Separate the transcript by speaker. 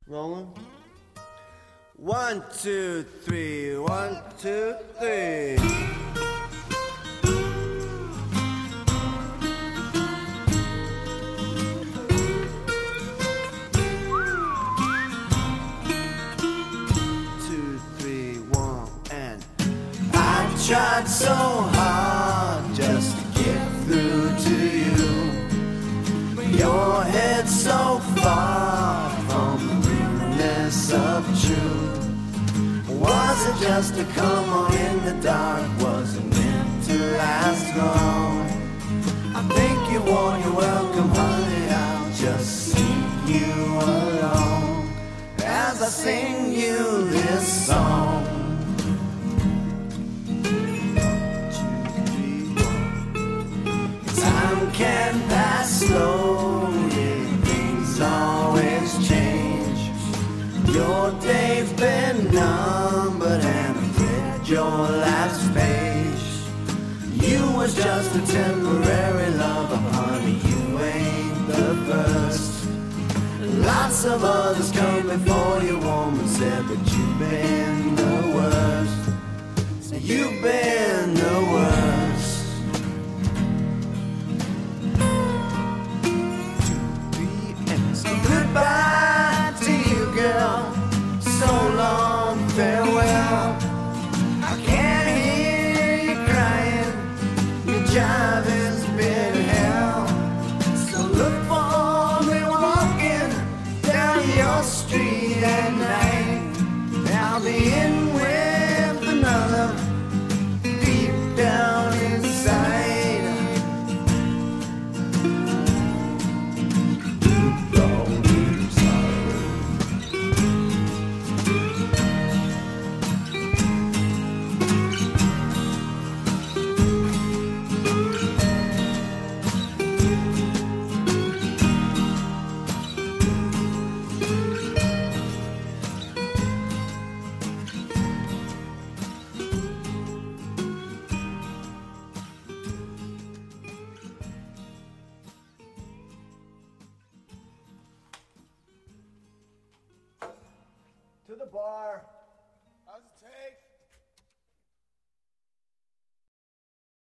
Speaker 1: Rolling. 1, 2, 3, 1, 2, 3. Tried so hard just to get through to you, but your head's so far from the realness of truth. Was it just a come on in the dark? Was it meant to last long? I think you won your welcome, honey. I'll just sing you along as I sing you this song. Time can pass slowly, things always change. Your day's been numbered and I've read your last page. You was just a temporary lover, honey, you ain't the first. Lots of others come before you, woman, said, but you've been the worst. So you've been the worst. Goodbye to you, girl. So long, farewell. I can't hear you crying. Your job has been hell. So look for me walking down your street at night. I'll be in with another deep down inside. To the bar.